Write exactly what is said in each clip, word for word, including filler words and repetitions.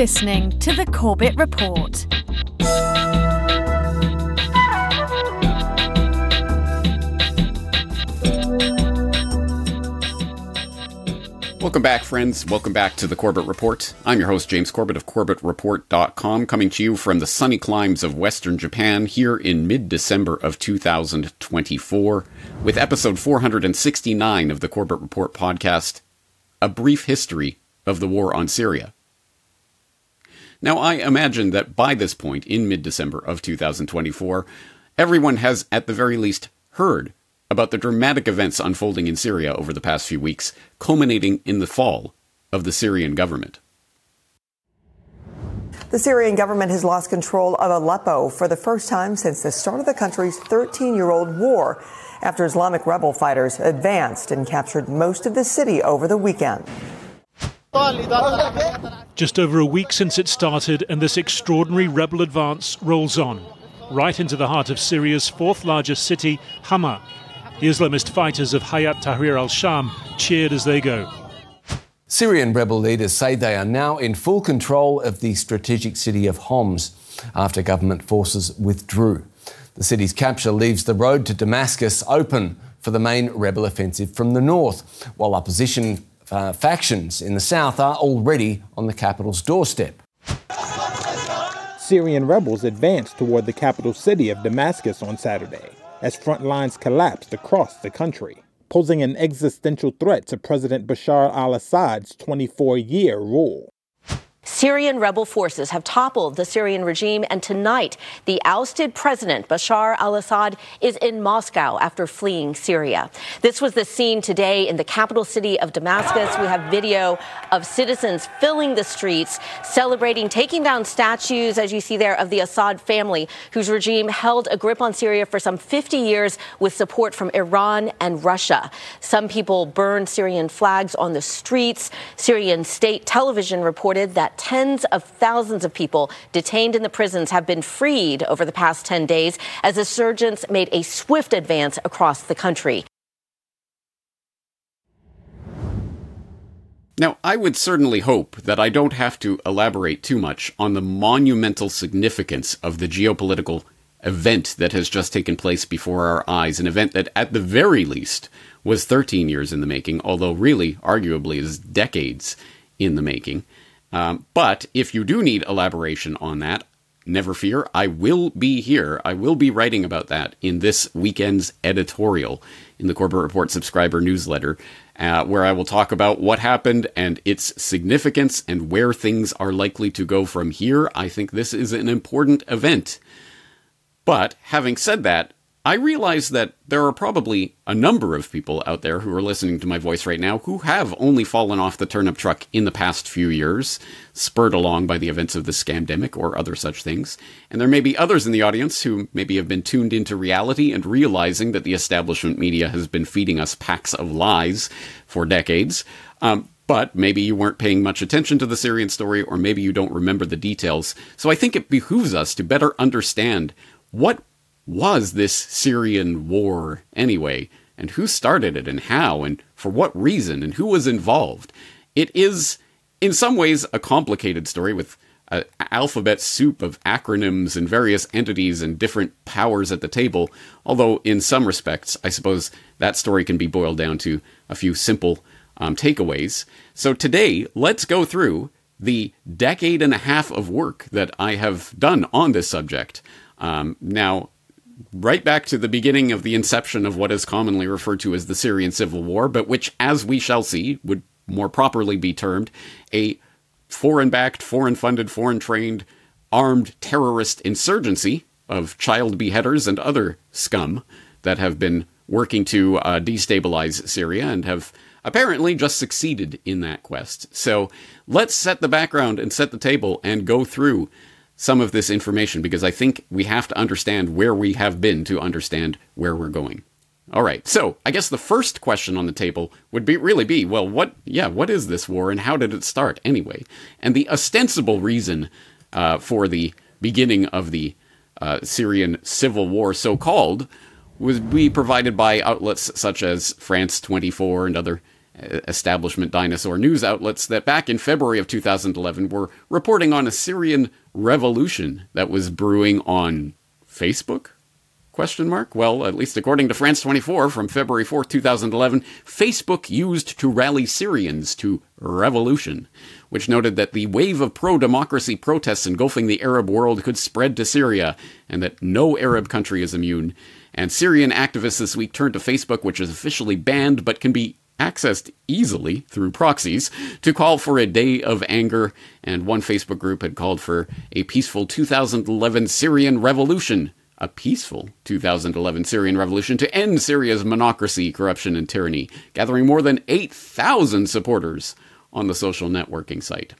listening to The Corbett Report. Welcome back, friends. Welcome back to The Corbett Report. I'm your host, James Corbett of Corbett Report dot com, coming to you from the sunny climes of Western Japan here in mid-December of two thousand twenty-four, with episode four hundred sixty-nine of the Corbett Report podcast, A Brief History of the War on Syria. Now, I imagine that by this point, in mid-December of two thousand twenty-four, everyone has at the very least heard about the dramatic events unfolding in Syria over the past few weeks, culminating in the fall of the Syrian government. The Syrian government has lost control of Aleppo for the first time since the start of the country's thirteen-year-old war, after Islamic rebel fighters advanced and captured most of the city over the weekend. Just over a week since it started, and this extraordinary rebel advance rolls on, right into the heart of Syria's fourth largest city, Hama. The Islamist fighters of Hayat Tahrir al-Sham cheered as they go. Syrian rebel leaders say they are now in full control of the strategic city of Homs after government forces withdrew. The city's capture leaves the road to Damascus open for the main rebel offensive from the north, while opposition uh, factions in the south are already on the capital's doorstep. Syrian rebels advanced toward the capital city of Damascus on Saturday, as front lines collapsed across the country, posing an existential threat to President Bashar al-Assad's twenty-four-year rule. Syrian rebel forces have toppled the Syrian regime, and tonight the ousted president Bashar al-Assad is in Moscow after fleeing Syria. This was the scene today in the capital city of Damascus. We have video of citizens filling the streets, celebrating, taking down statues, as you see there, of the Assad family, whose regime held a grip on Syria for some fifty years with support from Iran and Russia. Some people burned Syrian flags on the streets. Syrian state television reported that tens of thousands of people detained in the prisons have been freed over the past ten days as insurgents made a swift advance across the country. Now, I would certainly hope that I don't have to elaborate too much on the monumental significance of the geopolitical event that has just taken place before our eyes, an event that at the very least was thirteen years in the making, although really, arguably, is decades in the making. Um, but if you do need elaboration on that, never fear, I will be here. I will be writing about that in this weekend's editorial in the Corbett Report subscriber newsletter, uh, where I will talk about what happened and its significance and where things are likely to go from here. I think this is an important event. But having said that, I realize that there are probably a number of people out there who are listening to my voice right now who have only fallen off the turnip truck in the past few years, spurred along by the events of the scamdemic or other such things. And there may be others in the audience who maybe have been tuned into reality and realizing that the establishment media has been feeding us packs of lies for decades. Um, but maybe you weren't paying much attention to the Syrian story, or maybe you don't remember the details. So I think it behooves us to better understand what was this Syrian war anyway, and who started it, and how, and for what reason, and who was involved. It is, in some ways, a complicated story with an alphabet soup of acronyms and various entities and different powers at the table, although in some respects, I suppose that story can be boiled down to a few simple um, takeaways. So today, let's go through the decade and a half of work that I have done on this subject. Um, now, right back to the beginning of the inception of what is commonly referred to as the Syrian Civil War, but which, as we shall see, would more properly be termed a foreign-backed, foreign-funded, foreign-trained, armed terrorist insurgency of child beheaders and other scum that have been working to uh, destabilize Syria and have apparently just succeeded in that quest. So let's set the background and set the table and go through some of this information, because I think we have to understand where we have been to understand where we're going. All right, so I guess the first question on the table would be really be, well, what, yeah, what is this war and how did it start anyway? And the ostensible reason uh, for the beginning of the uh, Syrian civil war, so-called, would be provided by outlets such as France twenty-four and other establishment dinosaur news outlets that back in February of two thousand eleven were reporting on a Syrian revolution that was brewing on Facebook? Question mark? Well, at least according to France twenty-four from February fourth, two thousand eleven, Facebook used to rally Syrians to revolution, which noted that the wave of pro-democracy protests engulfing the Arab world could spread to Syria, and that no Arab country is immune. And Syrian activists this week turned to Facebook, which is officially banned but can be accessed easily through proxies, to call for a day of anger, and one Facebook group had called for a peaceful two thousand eleven Syrian revolution. A peaceful two thousand eleven Syrian revolution to end Syria's monocracy, corruption, and tyranny, gathering more than eight thousand supporters on the social networking site.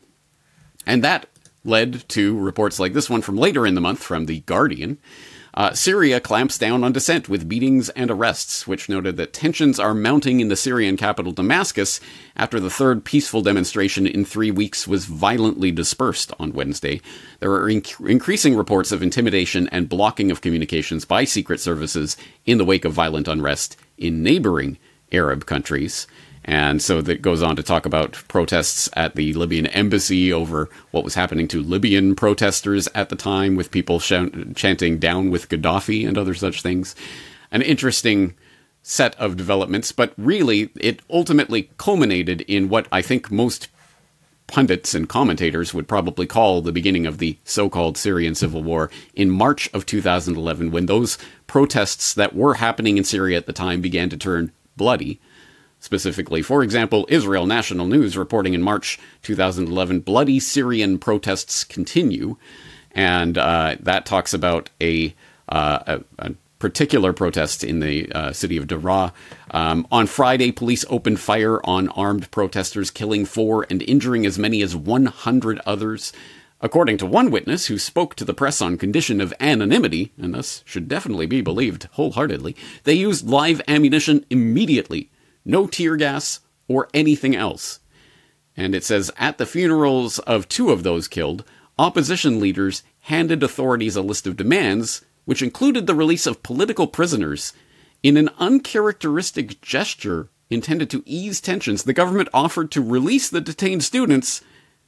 And that led to reports like this one from later in the month from The Guardian. Uh, Syria clamps down on dissent with beatings and arrests, which noted that tensions are mounting in the Syrian capital Damascus after the third peaceful demonstration in three weeks was violently dispersed on Wednesday. There are inc- increasing reports of intimidation and blocking of communications by secret services in the wake of violent unrest in neighboring Arab countries. And so that goes on to talk about protests at the Libyan embassy over what was happening to Libyan protesters at the time, with people sh- chanting "down with Gaddafi" and other such things. An interesting set of developments, but really it ultimately culminated in what I think most pundits and commentators would probably call the beginning of the so-called Syrian civil war in March of two thousand eleven, when those protests that were happening in Syria at the time began to turn bloody. Specifically, for example, Israel National News reporting in March two thousand eleven, bloody Syrian protests continue. And uh, that talks about a, uh, a, a particular protest in the uh, city of Daraa. Um, on Friday, police opened fire on armed protesters, killing four and injuring as many as one hundred others. According to one witness who spoke to the press on condition of anonymity, and thus should definitely be believed wholeheartedly, they used live ammunition immediately. No tear gas or anything else. And it says, at the funerals of two of those killed, opposition leaders handed authorities a list of demands, which included the release of political prisoners. In an uncharacteristic gesture intended to ease tensions, the government offered to release the detained students,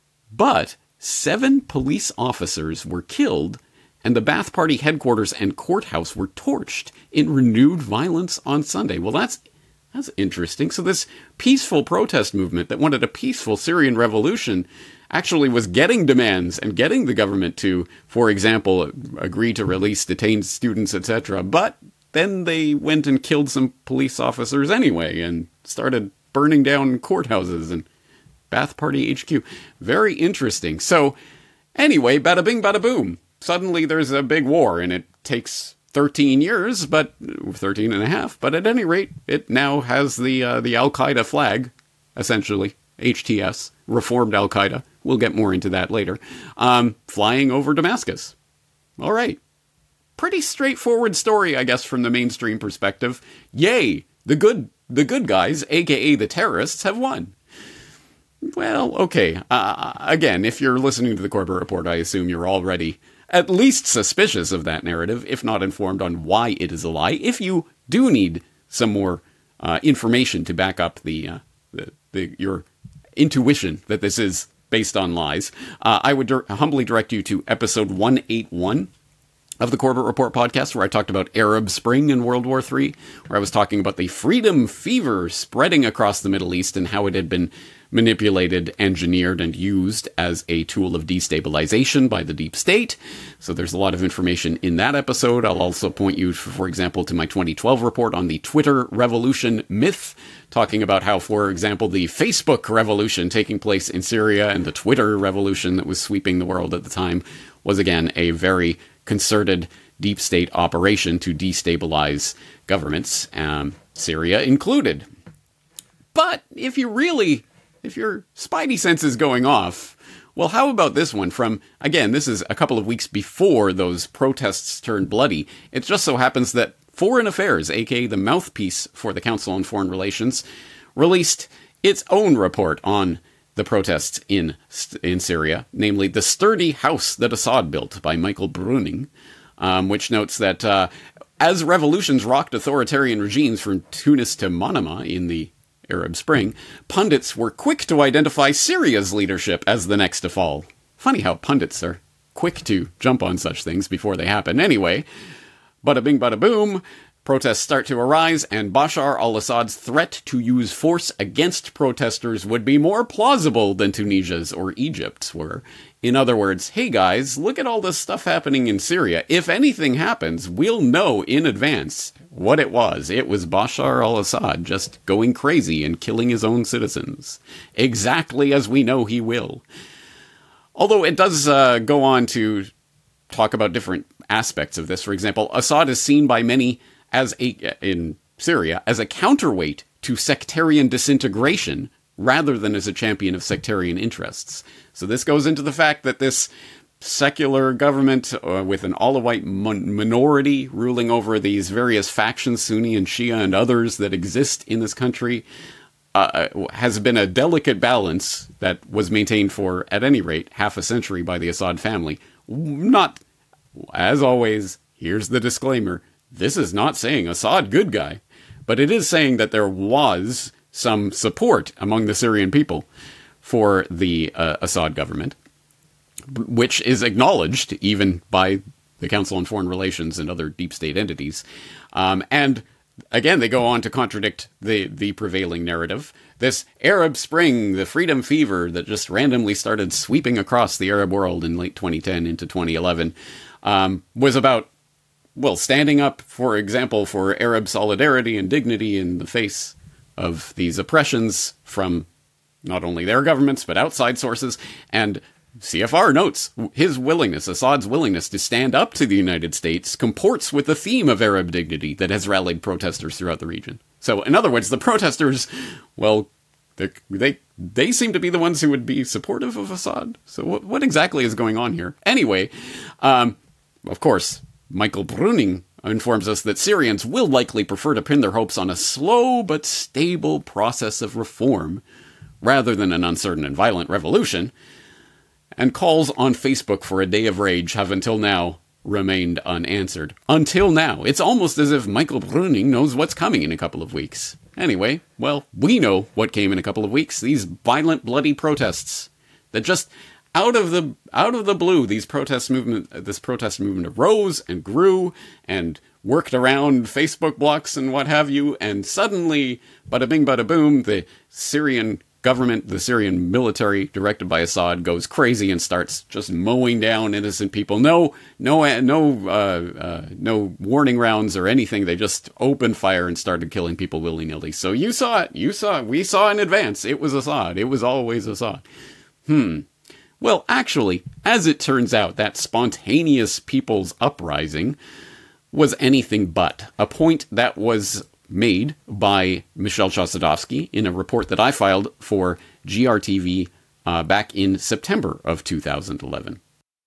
but seven police officers were killed, and the Ba'ath Party headquarters and courthouse were torched in renewed violence on Sunday. Well, that's That's interesting. So this peaceful protest movement that wanted a peaceful Syrian revolution actually was getting demands and getting the government to, for example, agree to release detained students, et cetera. But then they went and killed some police officers anyway and started burning down courthouses and Ba'ath Party H Q. Very interesting. So anyway, bada bing, bada boom. Suddenly there's a big war, and it takes thirteen years, but thirteen and a half. But at any rate, it now has the uh, the Al-Qaeda flag, essentially, H T S, reformed Al-Qaeda. We'll get more into that later. Um, flying over Damascus. All right. Pretty straightforward story, I guess, from the mainstream perspective. Yay! The good, the good guys, aka the terrorists, have won. Well, okay. Uh, again, if you're listening to the Corbett Report, I assume you're already at least suspicious of that narrative, if not informed on why it is a lie. If you do need some more uh, information to back up the, uh, the, the your intuition that this is based on lies, uh, I would dir- humbly direct you to episode one eighty-one of the Corbett Report podcast, where I talked about Arab Spring in World War Three, where I was talking about the freedom fever spreading across the Middle East and how it had been manipulated, engineered, and used as a tool of destabilization by the deep state. So there's a lot of information in that episode. I'll also point you, for example, to my twenty twelve report on the Twitter revolution myth, talking about how, for example, the Facebook revolution taking place in Syria and the Twitter revolution that was sweeping the world at the time was, again, a very concerted deep state operation to destabilize governments, um, Syria included. But if you really... If your spidey sense is going off, well, how about this one from, again, this is a couple of weeks before those protests turned bloody. It just so happens that Foreign Affairs, aka the mouthpiece for the Council on Foreign Relations, released its own report on the protests in in Syria, namely The Sturdy House That Assad Built by Michael Bruning, um, which notes that uh, as revolutions rocked authoritarian regimes from Tunis to Manama in the Arab Spring, pundits were quick to identify Syria's leadership as the next to fall. Funny how pundits are quick to jump on such things before they happen. Anyway, bada bing, bada boom, protests start to arise, and Bashar al-Assad's threat to use force against protesters would be more plausible than Tunisia's or Egypt's were. In other words, hey guys, look at all this stuff happening in Syria. If anything happens, we'll know in advance what it was. It was Bashar al-Assad just going crazy and killing his own citizens. Exactly as we know he will. Although it does uh, go on to talk about different aspects of this. For example, Assad is seen by many as a, in Syria as a counterweight to sectarian disintegration rather than as a champion of sectarian interests. So this goes into the fact that this secular government uh, with an all-white mon- minority ruling over these various factions, Sunni and Shia and others that exist in this country, Uh, has been a delicate balance that was maintained for, at any rate, half a century by the Assad family. Not, as always, here's the disclaimer, this is not saying Assad good guy, but it is saying that there was some support among the Syrian people for the uh, Assad government, which is acknowledged even by the Council on Foreign Relations and other deep state entities. Um, and Again, they go on to contradict the, the prevailing narrative. This Arab Spring, the freedom fever that just randomly started sweeping across the Arab world in late twenty ten into twenty eleven, um, was about, well, standing up, for example, for Arab solidarity and dignity in the face of these oppressions from not only their governments, but outside sources. And C F R notes his willingness, Assad's willingness to stand up to the United States comports with the theme of Arab dignity that has rallied protesters throughout the region. So, in other words, the protesters, well, they they seem to be the ones who would be supportive of Assad. So what, what exactly is going on here? Anyway, um, of course, Michael Bruning informs us that Syrians will likely prefer to pin their hopes on a slow but stable process of reform rather than an uncertain and violent revolution, and calls on Facebook for a day of rage have until now remained unanswered. Until now. It's almost as if Michael Bruning knows what's coming in a couple of weeks. Anyway, well, we know what came in a couple of weeks. These violent, bloody protests that just out of the out of the blue, these protest movement, this protest movement arose and grew and worked around Facebook blocks and what have you, and suddenly, bada bing, bada boom, the Syrian government, the Syrian military, directed by Assad, goes crazy and starts just mowing down innocent people. No, no, no, uh, uh, no warning rounds or anything. They just opened fire and started killing people willy-nilly. So you saw it. You saw it. We saw in advance. It was Assad. It was always Assad. Hmm. Well, actually, as it turns out, that spontaneous people's uprising was anything but. A point that was made by Michel Chossudovsky in a report that I filed for G R T V uh, back in September of two thousand eleven.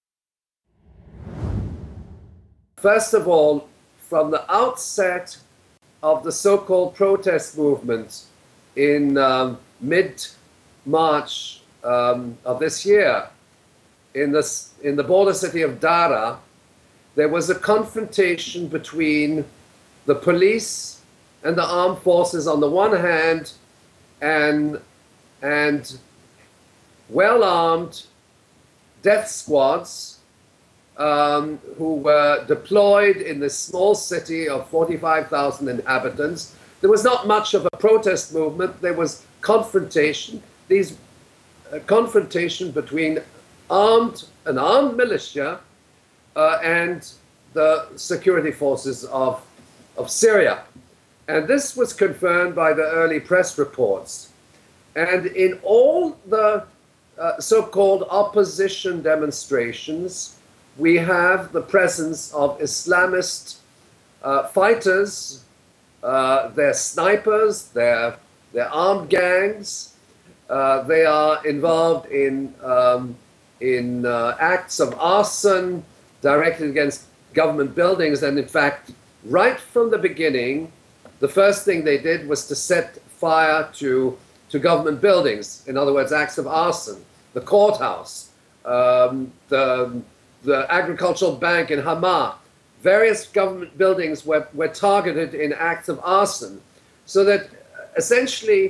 First of all, from the outset of the so-called protest movement in um, mid-March um, of this year, in, this, in the border city of Dara, there was a confrontation between the police and the armed forces on the one hand, and, and well-armed death squads um, who were deployed in this small city of forty-five thousand inhabitants. There was not much of a protest movement. There was confrontation, these uh, confrontation between armed, an armed militia uh, and the security forces of, of Syria. And this was confirmed by the early press reports. And in all the uh, so-called opposition demonstrations, we have the presence of Islamist uh, fighters, uh, they're snipers, they're, they're armed gangs, uh, they are involved in, um, in uh, acts of arson directed against government buildings. And in fact, right from the beginning, the first thing they did was to set fire to, to government buildings, in other words, acts of arson, the courthouse, um, the, the agricultural bank in Hama. Various government buildings were, were targeted in acts of arson, so that essentially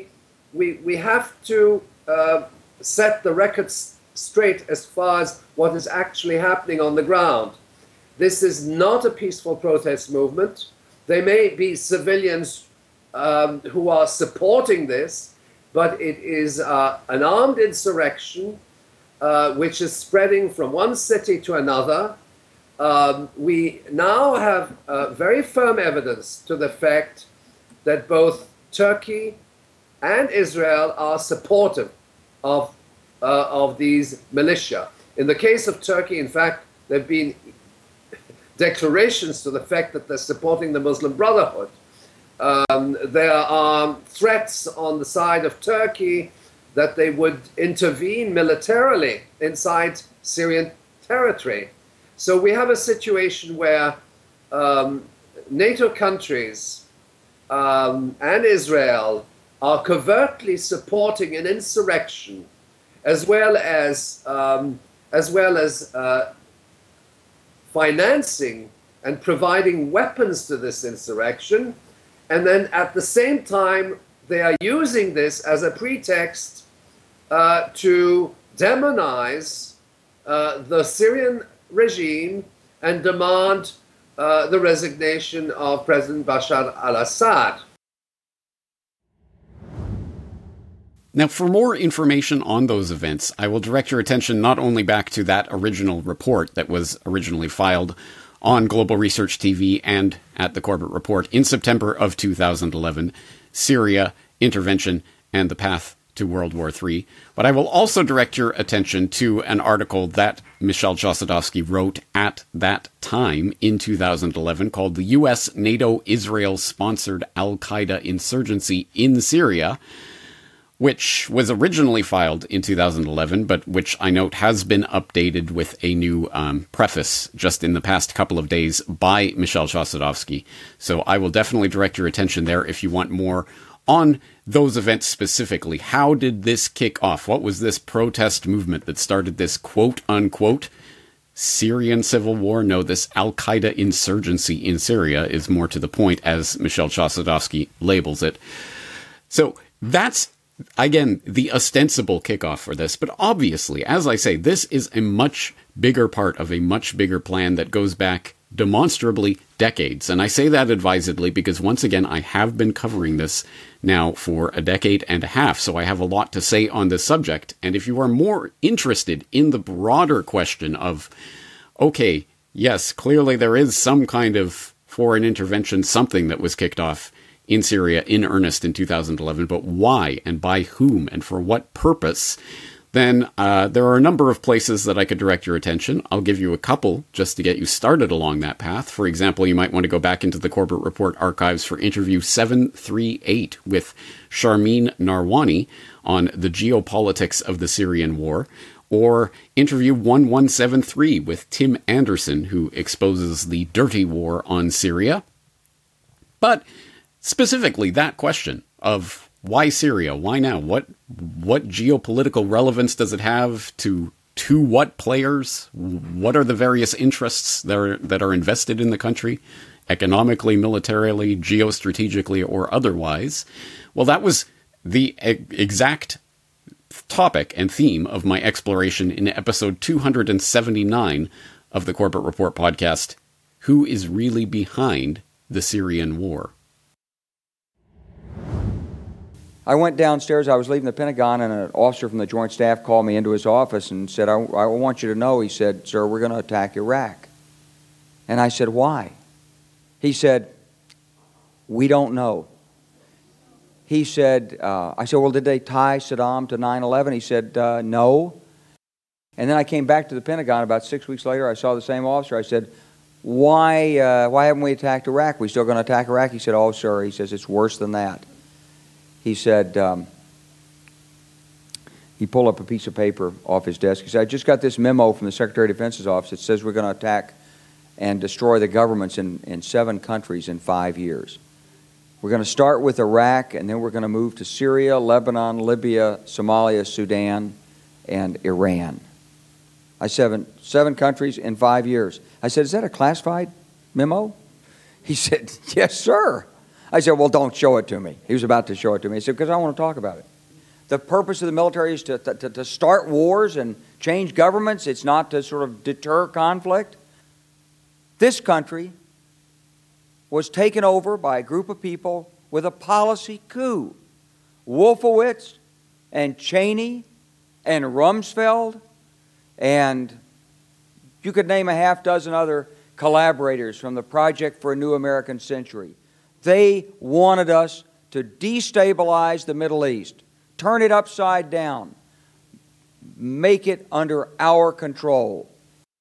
we, we have to uh, set the record straight as far as what is actually happening on the ground. This is not a peaceful protest movement. There may be civilians um, who are supporting this, but it is uh, an armed insurrection uh, which is spreading from one city to another. Um, we now have uh, very firm evidence to the fact that both Turkey and Israel are supportive of, uh, of these militia. In the case of Turkey, in fact, there have been declarations to the fact that they're supporting the Muslim Brotherhood. Um, there are threats on the side of Turkey that they would intervene militarily inside Syrian territory. So we have a situation where um, NATO countries um, and Israel are covertly supporting an insurrection, as well as um, as well as uh, financing and providing weapons to this insurrection, and then at the same time they are using this as a pretext uh, to demonize uh, the Syrian regime and demand uh, the resignation of President Bashar al-Assad. Now, for more information on those events, I will direct your attention not only back to that original report that was originally filed on Global Research T V and at the Corbett Report in September of two thousand eleven, Syria, Intervention, and the Path to World War Three, but I will also direct your attention to an article that Michel Chossudovsky wrote at that time in two thousand eleven called The U S NATO Israel-Sponsored Al-Qaeda Insurgency in Syria, which was originally filed in two thousand eleven, but which I note has been updated with a new um, preface just in the past couple of days by Michel Chossudovsky. So I will definitely direct your attention there if you want more on those events specifically. How did this kick off? What was this protest movement that started this quote-unquote Syrian civil war? No, this Al-Qaeda insurgency in Syria is more to the point, as Michel Chossudovsky labels it. So that's, again, the ostensible kickoff for this. But obviously, as I say, this is a much bigger part of a much bigger plan that goes back demonstrably decades. And I say that advisedly because, once again, I have been covering this now for a decade and a half, so I have a lot to say on this subject. And if you are more interested in the broader question of, okay, yes, clearly there is some kind of foreign intervention, something that was kicked off in Syria in earnest in two thousand eleven, but why and by whom and for what purpose, then uh, there are a number of places that I could direct your attention. I'll give you a couple just to get you started along that path. For example, you might want to go back into the Corbett Report archives for interview seven thirty-eight with Sharmeen Narwani on the geopolitics of the Syrian war, or interview eleven seventy-three with Tim Anderson, who exposes the dirty war on Syria. But specifically that question of why Syria? Why now? What what geopolitical relevance does it have to to what players? What are the various interests that are, that are invested in the country, economically, militarily, geostrategically, or otherwise? Well, that was the e- exact topic and theme of my exploration in episode two hundred seventy-nine of the Corbett Report podcast, Who is Really Behind the Syrian War? I went downstairs, I was leaving the Pentagon, and an officer from the Joint Staff called me into his office and said, I, I want you to know, he said, sir, we're going to attack Iraq. And I said, why? He said, we don't know. He said, uh, I said, well, did they tie Saddam to nine eleven? He said, uh, no. And then I came back to the Pentagon about six weeks later. I saw the same officer. I said, why, uh, why haven't we attacked Iraq? We still going to attack Iraq? He said, oh, sir, he says, it's worse than that. He said, um, he pulled up a piece of paper off his desk. He said, I just got this memo from the Secretary of Defense's office. It says we're going to attack and destroy the governments in, in seven countries in five years. We're going to start with Iraq, and then we're going to move to Syria, Lebanon, Libya, Somalia, Sudan, and Iran. I said, seven, seven countries in five years. I said, is that a classified memo? He said, yes, sir. I said, well, don't show it to me. He was about to show it to me. He said, because I want to talk about it. the purpose of the military is to, to, to start wars and change governments. It's not to sort of deter conflict. This country was taken over by a group of people with a policy coup. Wolfowitz and Cheney and Rumsfeld, and you could name a half dozen other collaborators from the Project for a New American Century. They wanted us to destabilize the Middle East, turn it upside down, make it under our control.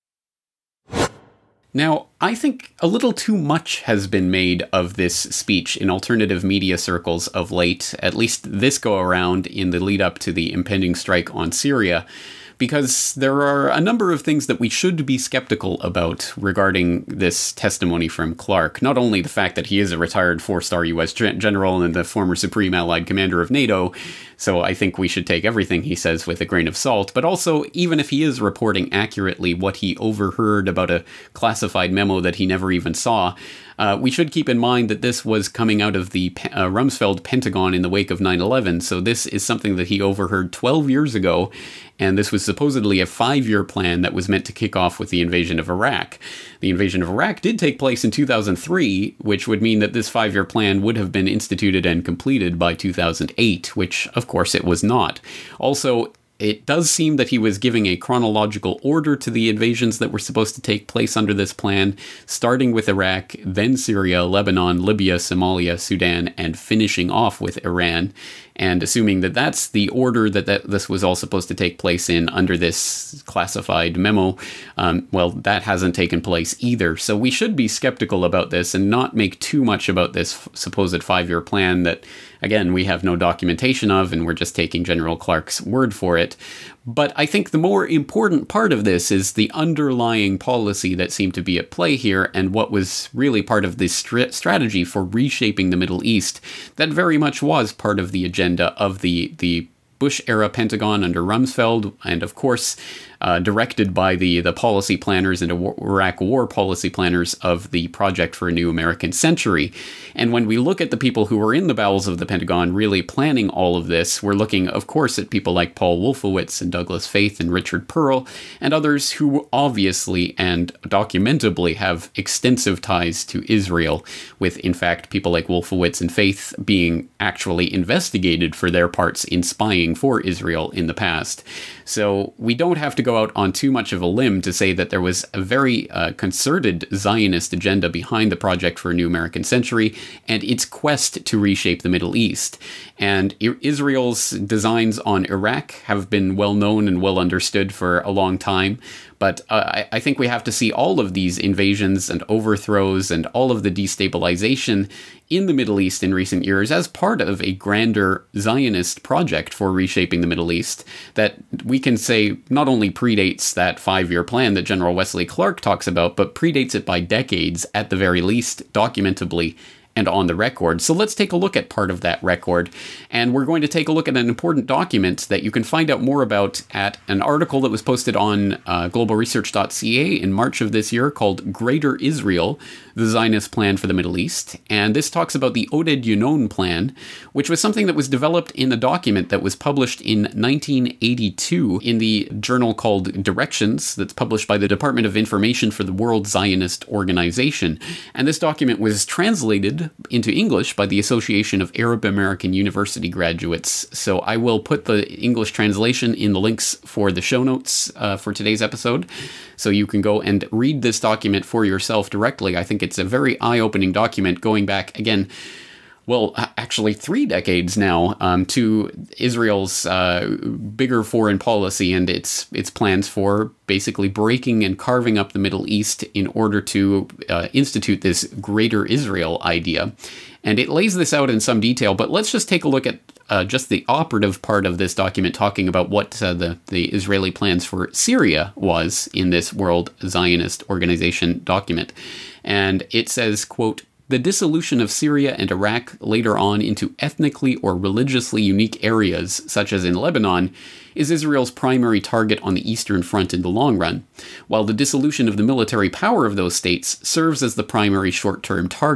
Now, I think a little too much has been made of this speech in alternative media circles of late, at least this go around in the lead up to the impending strike on Syria, because there are a number of things that we should be skeptical about regarding this testimony from Clark. Not only the fact that he is a retired four-star U S general and the former Supreme Allied Commander of NATO, so I think we should take everything he says with a grain of salt, but also, even if he is reporting accurately what he overheard about a classified memo that he never even saw, Uh, we should keep in mind that this was coming out of the uh, Rumsfeld Pentagon in the wake of nine eleven, so this is something that he overheard twelve years ago, and this was supposedly a five-year plan that was meant to kick off with the invasion of Iraq. The invasion of Iraq did take place in two thousand three, which would mean that this five-year plan would have been instituted and completed by two thousand eight, which, of course, it was not. Also, it does seem that he was giving a chronological order to the invasions that were supposed to take place under this plan, starting with Iraq, then Syria, Lebanon, Libya, Somalia, Sudan, and finishing off with Iran. And assuming that that's the order that, that this was all supposed to take place in under this classified memo, um, well, that hasn't taken place either. So we should be skeptical about this and not make too much about this f- supposed five-year plan that, again, we have no documentation of, and we're just taking General Clark's word for it. But I think the more important part of this is the underlying policy that seemed to be at play here, and what was really part of this str- strategy for reshaping the Middle East that very much was part of the agenda of the the Bush-era Pentagon under Rumsfeld, and of course, uh, directed by the, the policy planners and Iraq war policy planners of the Project for a New American Century. And when we look at the people who were in the bowels of the Pentagon really planning all of this, we're looking, of course, at people like Paul Wolfowitz and Douglas Faith and Richard Pearl, and others who obviously and documentably have extensive ties to Israel, with, in fact, people like Wolfowitz and Faith being actually investigated for their parts in spying for Israel in the past. So we don't have to go out on too much of a limb to say that there was a very uh, concerted Zionist agenda behind the Project for a New American Century and its quest to reshape the Middle East. And Israel's designs on Iraq have been well known and well understood for a long time. But uh, I, I think we have to see all of these invasions and overthrows and all of the destabilization in the Middle East in recent years as part of a grander Zionist project for reshaping the Middle East that we can say not only predates that five-year plan that General Wesley Clark talks about, but predates it by decades at the very least, documentably and on the record. So let's take a look at part of that record. And we're going to take a look at an important document that you can find out more about at an article that was posted on uh, global research dot c a in March of this year called Greater Israel, the Zionist Plan for the Middle East. And this talks about the Oded Yinon Plan, which was something that was developed in a document that was published in nineteen eighty-two in the journal called Directions, that's published by the Department of Information for the World Zionist Organization. And this document was translated into English by the Association of Arab American University Graduates. So I will put the English translation in the links for the show notes uh, for today's episode, so you can go and read this document for yourself directly. I think it's a very eye-opening document going back, again, well, actually three decades now, um, to Israel's uh, bigger foreign policy and its its plans for basically breaking and carving up the Middle East in order to uh, institute this Greater Israel idea. And it lays this out in some detail, but let's just take a look at uh, just the operative part of this document, talking about what uh, the, the Israeli plans for Syria was in this World Zionist Organization document. And it says, quote, "The dissolution of Syria and Iraq later on into ethnically or religiously unique areas, such as in Lebanon, is Israel's primary target on the Eastern Front in the long run, while the dissolution of the military power of those states serves as the primary short-term target.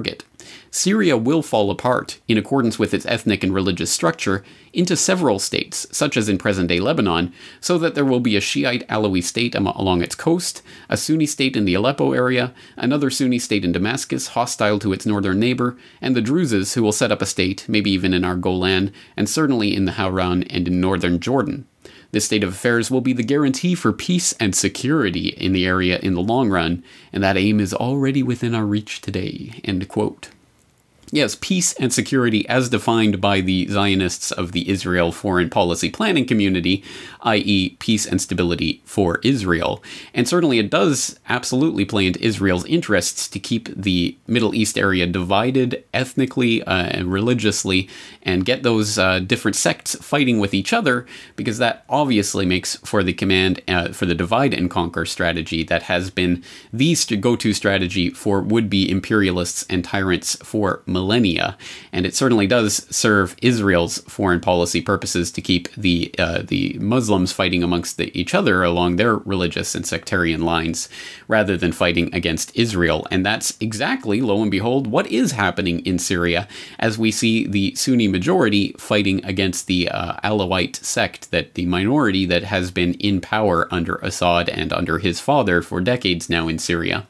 Syria will fall apart, in accordance with its ethnic and religious structure, into several states, such as in present-day Lebanon, so that there will be a Shiite Alawi state along its coast, a Sunni state in the Aleppo area, another Sunni state in Damascus, hostile to its northern neighbor, and the Druzes, who will set up a state, maybe even in our Golan, and certainly in the Hauran and in northern Jordan. This state of affairs will be the guarantee for peace and security in the area in the long run, and that aim is already within our reach today." End quote. Yes, peace and security as defined by the Zionists of the Israel foreign policy planning community, that is peace and stability for Israel. And certainly it does absolutely play into Israel's interests to keep the Middle East area divided ethnically uh, and religiously and get those uh, different sects fighting with each other, because that obviously makes for the command, uh, for the divide and conquer strategy that has been the go-to strategy for would-be imperialists and tyrants for millennia, and it certainly does serve Israel's foreign policy purposes to keep the uh, the Muslims fighting amongst the, each other along their religious and sectarian lines, rather than fighting against Israel. And that's exactly, lo and behold, what is happening in Syria, as we see the Sunni majority fighting against the uh, Alawite sect, that the minority that has been in power under Assad and under his father for decades now in Syria.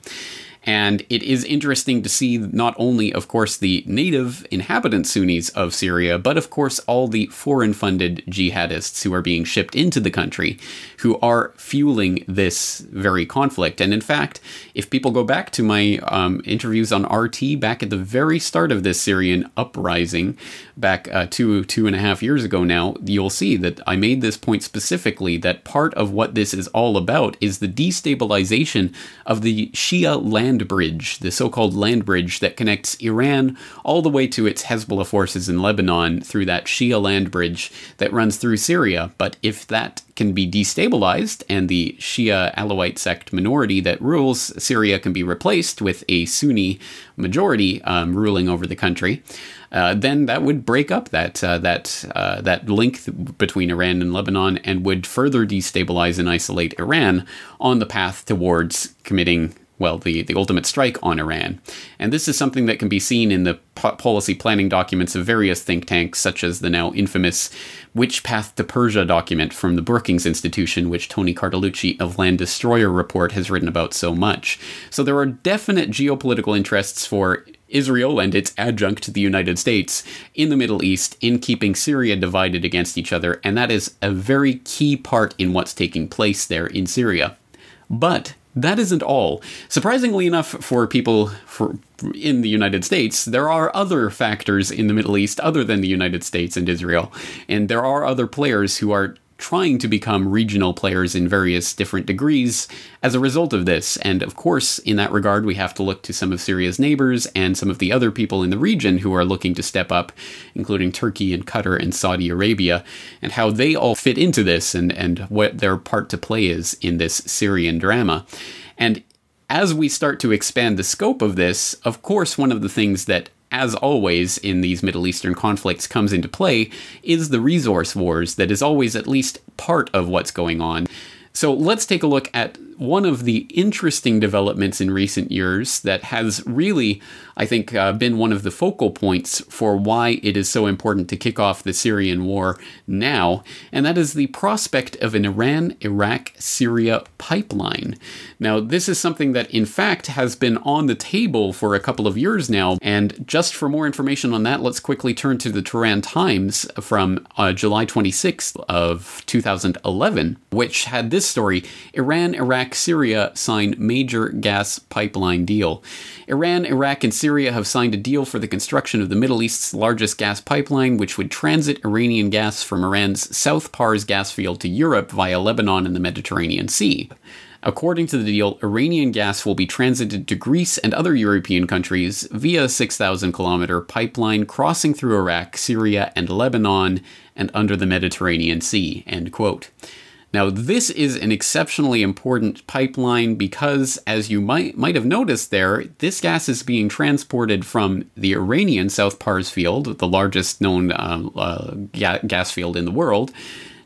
And it is interesting to see not only, of course, the native inhabitant Sunnis of Syria, but of course all the foreign-funded jihadists who are being shipped into the country, who are fueling this very conflict. And in fact, if people go back to my um, interviews on R T back at the very start of this Syrian uprising, back uh, two, two and a half years ago now, you'll see that I made this point specifically, that part of what this is all about is the destabilization of the Shia land bridge, the so-called land bridge that connects Iran all the way to its Hezbollah forces in Lebanon through that Shia land bridge that runs through Syria. But if that can be destabilized and the Shia Alawite sect minority that rules Syria can be replaced with a Sunni majority um, ruling over the country, Uh, then that would break up that uh, that uh, that link between Iran and Lebanon, and would further destabilize and isolate Iran on the path towards committing, well, the, the ultimate strike on Iran. And this is something that can be seen in the po- policy planning documents of various think tanks, such as the now infamous Which Path to Persia document from the Brookings Institution, which Tony Cartalucci of Land Destroyer Report has written about so much. So there are definite geopolitical interests for Israel and its adjunct, the United States, in the Middle East, in keeping Syria divided against each other, and that is a very key part in what's taking place there in Syria. But that isn't all. Surprisingly enough for people for, in the United States, there are other factors in the Middle East other than the United States and Israel, and there are other players who are trying to become regional players in various different degrees as a result of this. And of course, in that regard, we have to look to some of Syria's neighbors and some of the other people in the region who are looking to step up, including Turkey and Qatar and Saudi Arabia, and how they all fit into this and, and what their part to play is in this Syrian drama. And as we start to expand the scope of this, of course, one of the things that, as always in these Middle Eastern conflicts, comes into play is the resource wars that is always at least part of what's going on. So let's take a look at one of the interesting developments in recent years that has really, I think, uh, been one of the focal points for why it is so important to kick off the Syrian war now, and that is the prospect of an Iran-Iraq-Syria pipeline. Now, this is something that, in fact, has been on the table for a couple of years now, and just for more information on that, let's quickly turn to the Tehran Times from uh, July twenty-sixth of two thousand eleven, which had this story: Iran, Iraq, Syria sign major gas pipeline deal. Iran, Iraq, and Syria have signed a deal for the construction of the Middle East's largest gas pipeline, which would transit Iranian gas from Iran's South Pars gas field to Europe via Lebanon and the Mediterranean Sea. According to the deal, Iranian gas will be transited to Greece and other European countries via a six thousand kilometer pipeline crossing through Iraq, Syria, and Lebanon and under the Mediterranean Sea, end quote. Now, this is an exceptionally important pipeline because, as you might might have noticed there, this gas is being transported from the Iranian South Pars field, the largest known uh, uh, ga- gas field in the world,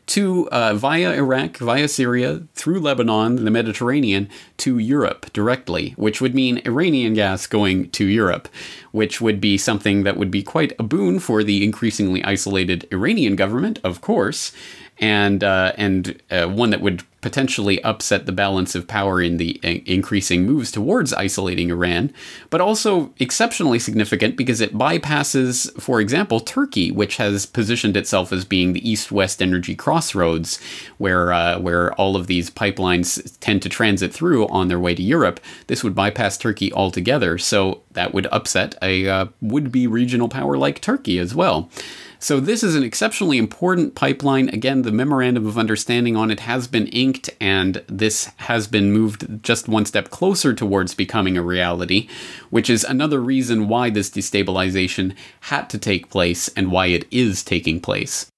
to uh, via Iraq, via Syria, through Lebanon, the Mediterranean, to Europe directly, which would mean Iranian gas going to Europe, which would be something that would be quite a boon for the increasingly isolated Iranian government, of course, and uh, and uh, one that would potentially upset the balance of power in the uh, increasing moves towards isolating Iran, but also exceptionally significant because it bypasses, for example, Turkey, which has positioned itself as being the east-west energy crossroads, where uh, where all of these pipelines tend to transit through on their way to Europe. This would bypass Turkey altogether, so that would upset a uh, would-be regional power like Turkey as well. So this is an exceptionally important pipeline. Again, the memorandum of understanding on it has been inked, and this has been moved just one step closer towards becoming a reality, which is another reason why this destabilization had to take place and why it is taking place.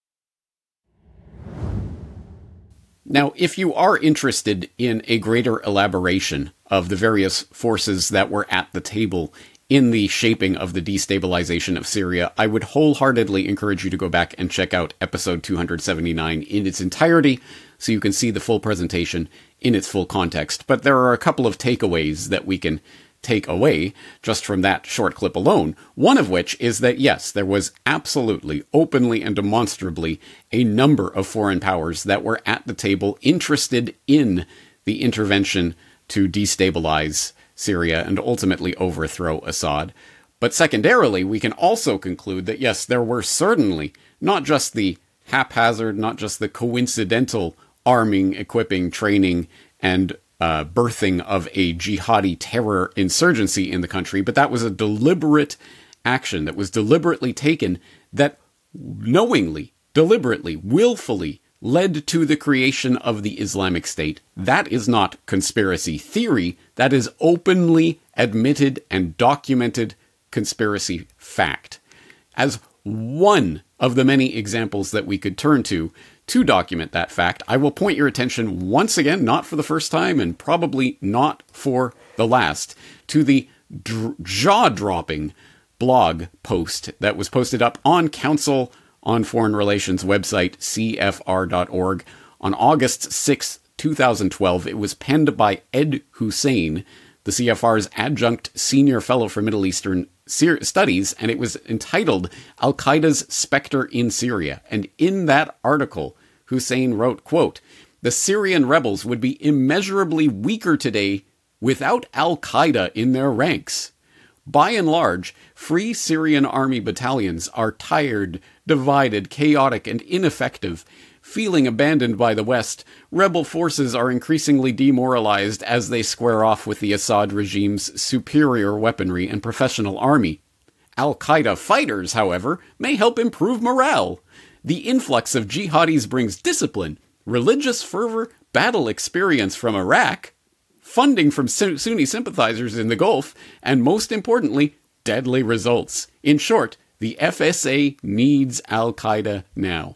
Now, if you are interested in a greater elaboration of the various forces that were at the table in the shaping of the destabilization of Syria, I would wholeheartedly encourage you to go back and check out episode two hundred seventy-nine in its entirety so you can see the full presentation in its full context. But there are a couple of takeaways that we can take away just from that short clip alone, one of which is that, yes, there was absolutely, openly and demonstrably a number of foreign powers that were at the table interested in the intervention to destabilize Syria and ultimately overthrow Assad. But secondarily, we can also conclude that, yes, there were certainly not just the haphazard, not just the coincidental arming, equipping, training, and uh, birthing of a jihadi terror insurgency in the country, but that was a deliberate action that was deliberately taken that knowingly, deliberately, willfully led to the creation of the Islamic State. That is not conspiracy theory. That is openly admitted and documented conspiracy fact. As one of the many examples that we could turn to to document that fact, I will point your attention once again, not for the first time and probably not for the last, to the dr- jaw-dropping blog post that was posted up on Council on Foreign Relations website, C F R dot org, on August sixth, twenty twelve. It was penned by Ed Husain, the C F R's adjunct senior fellow for Middle Eastern Studies, and it was entitled Al-Qaeda's Spectre in Syria. And in that article, Husain wrote, quote, "The Syrian rebels would be immeasurably weaker today without Al-Qaeda in their ranks. By and large, Free Syrian Army battalions are tired, divided, chaotic, and ineffective. Feeling abandoned by the West, rebel forces are increasingly demoralized as they square off with the Assad regime's superior weaponry and professional army. Al-Qaeda fighters, however, may help improve morale. The influx of jihadis brings discipline, religious fervor, battle experience from Iraq, funding from Sunni sympathizers in the Gulf, and most importantly, deadly results. In short, the F S A needs Al-Qaeda now."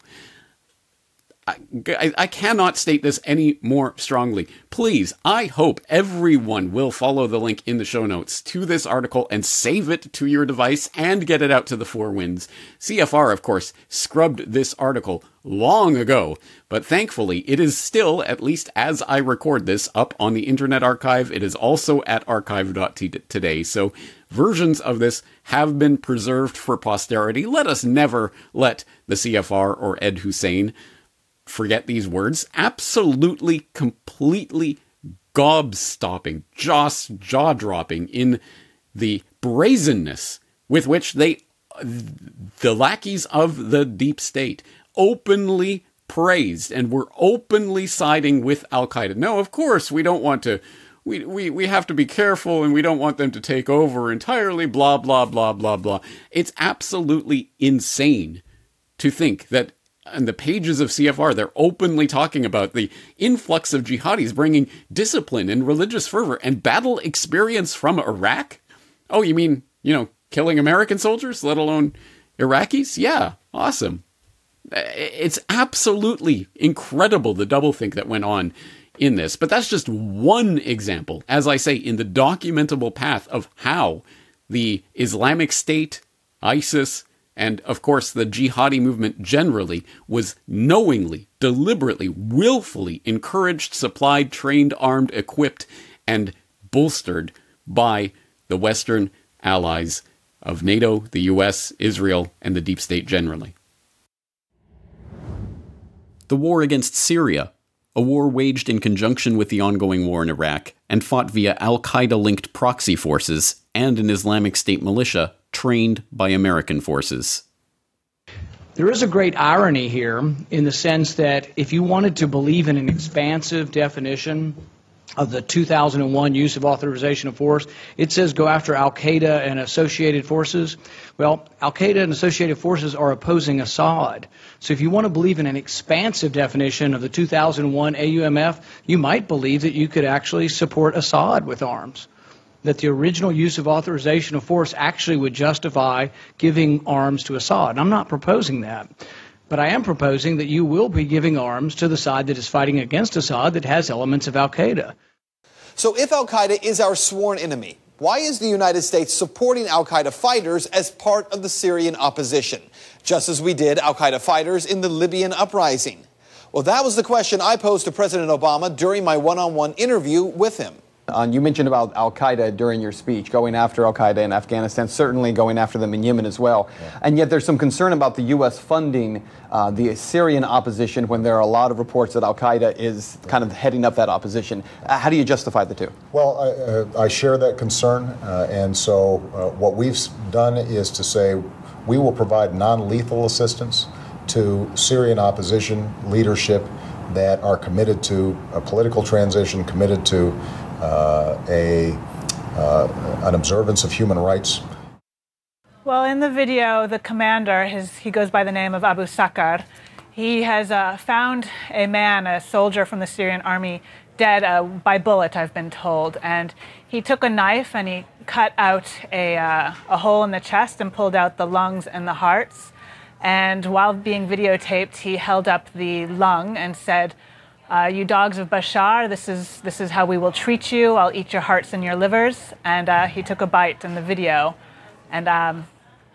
I, I, I cannot state this any more strongly. Please, I hope everyone will follow the link in the show notes to this article and save it to your device and get it out to the four winds. C F R, of course, scrubbed this article long ago, but thankfully it is still, at least as I record this, up on the Internet Archive. It is also at archive dot today, so versions of this have been preserved for posterity. Let us never let the C F R or Ed Husain forget these words. Absolutely, completely gob-stopping, jaw, jaw-dropping in the brazenness with which they, the lackeys of the deep state, openly praised and were openly siding with Al-Qaeda. No, of course, we don't want to, we, we, we have to be careful and we don't want them to take over entirely, blah, blah, blah, blah, blah. It's absolutely insane to think that in the pages of C F R, they're openly talking about the influx of jihadis bringing discipline and religious fervor and battle experience from Iraq. Oh, you mean, you know, killing American soldiers, let alone Iraqis? Yeah, awesome. It's absolutely incredible, the doublethink that went on in this. But that's just one example, as I say, in the documentable path of how the Islamic State, ISIS, And, of course, the jihadi movement generally was knowingly, deliberately, willfully encouraged, supplied, trained, armed, equipped, and bolstered by the Western allies of NATO, the U S, Israel, and the deep state generally. The war against Syria, a war waged in conjunction with the ongoing war in Iraq and fought via al-Qaeda-linked proxy forces and an Islamic State militia trained by American forces. There is a great irony here in the sense that if you wanted to believe in an expansive definition of the two thousand one use of authorization of force, it says go after al-Qaeda and associated forces. Well, al-Qaeda and associated forces are opposing Assad. So if you want to believe in an expansive definition of the two thousand one A U M F, you might believe that you could actually support Assad with arms, that the original use of authorization of force actually would justify giving arms to Assad. And I'm not proposing that. But I am proposing that you will be giving arms to the side that is fighting against Assad that has elements of al-Qaeda. So if al-Qaeda is our sworn enemy, why is the United States supporting al-Qaeda fighters as part of the Syrian opposition, just as we did al-Qaeda fighters in the Libyan uprising? Well, that was the question I posed to President Obama during my one-on-one interview with him. Uh, you mentioned about al-Qaeda during your speech, going after al-Qaeda in Afghanistan, certainly going after them in Yemen as well. Yeah. And yet there's some concern about the U S funding uh, the Syrian opposition when there are a lot of reports that al-Qaeda is kind of heading up that opposition. Uh, how do you justify the two? Well, I, uh, I share that concern. Uh, and so uh, what we've done is to say we will provide non-lethal assistance to Syrian opposition leadership that are committed to a political transition, committed to Uh, a uh, an observance of human rights. Well, in the video, the commander, his, he goes by the name of Abu Sakar, he has uh, found a man, a soldier from the Syrian army, dead uh, by bullet, I've been told. And he took a knife and he cut out a, uh, a hole in the chest and pulled out the lungs and the hearts. And while being videotaped, he held up the lung and said, Uh, you dogs of Bashar, this is this is how we will treat you. I'll eat your hearts and your livers. And uh, he took a bite in the video. And um,